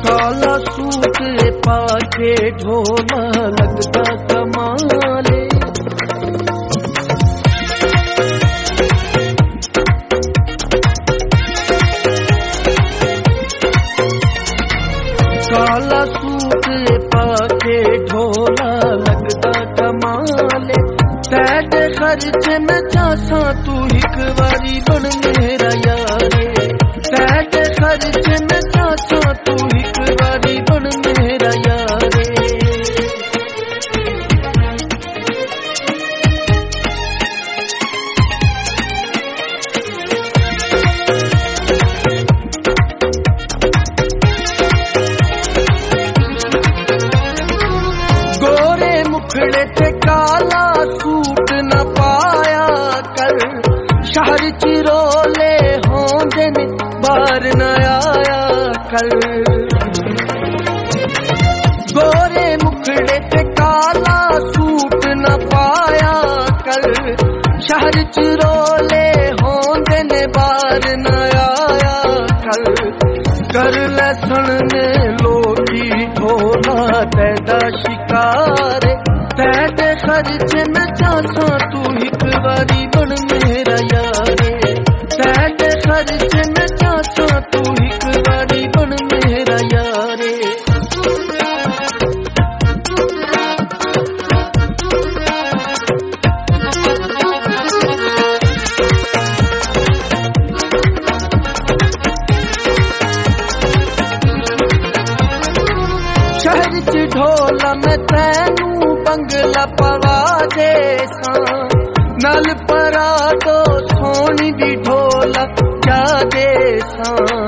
काला सूट पाके ढोला लगता कमाले। काला सूट पाके ढोला लगता कमाले। तेरे खर्च में चासा तू एक बारी बन मेरा यारे। तेरे खर्च में चासा तू एक बारी बन मेरा यारे। गोरे मुखड़े ते काला सूट न पाया कर। शहर चिरोले होंदे ने बाहर न आया कर। गोरे मुखड़े ते काला सूट न पाया कर। शहर चिरोले होंदे ने बाहर न आया कर। कर लसन ने लोगी ढोला तेरा शिकार। तेरे खर्च में चासा तू एक बारी बन मेरा यारे। तेरे खर्च में चासा तू एक बारी बन मेरा यारे। शहर च ढोला मैं तैनू बंगला पवा दे सां। नल परा तो सोनी दी ढोला जा दे सां।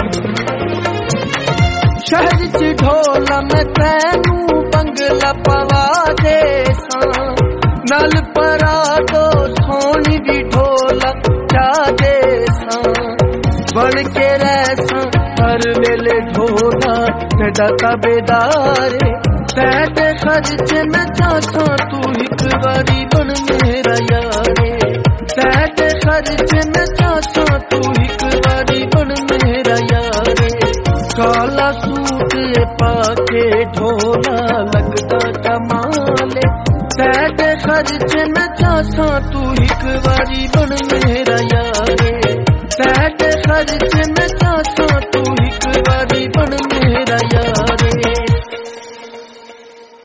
शहर च ढोला मैं तैनू बंगला पवा दे सां। नल परा तो सोनी दी ढोला जा दे सां। बन के रैसा हर वेले ढोला तेरा ताबेदारे। तेरे खर्च में चासा तू एक बारी बन मेरा यारे। तेरे खर्च में चासा तू एक बारी बन मेरा यारे। काला सूट पाके ढोला लगता कमाले। तेरे खर्च में चासा तू एक बारी बन मेरा यारे। तेरे खर्च में चासा तू एक बारी बन मेरा यारे।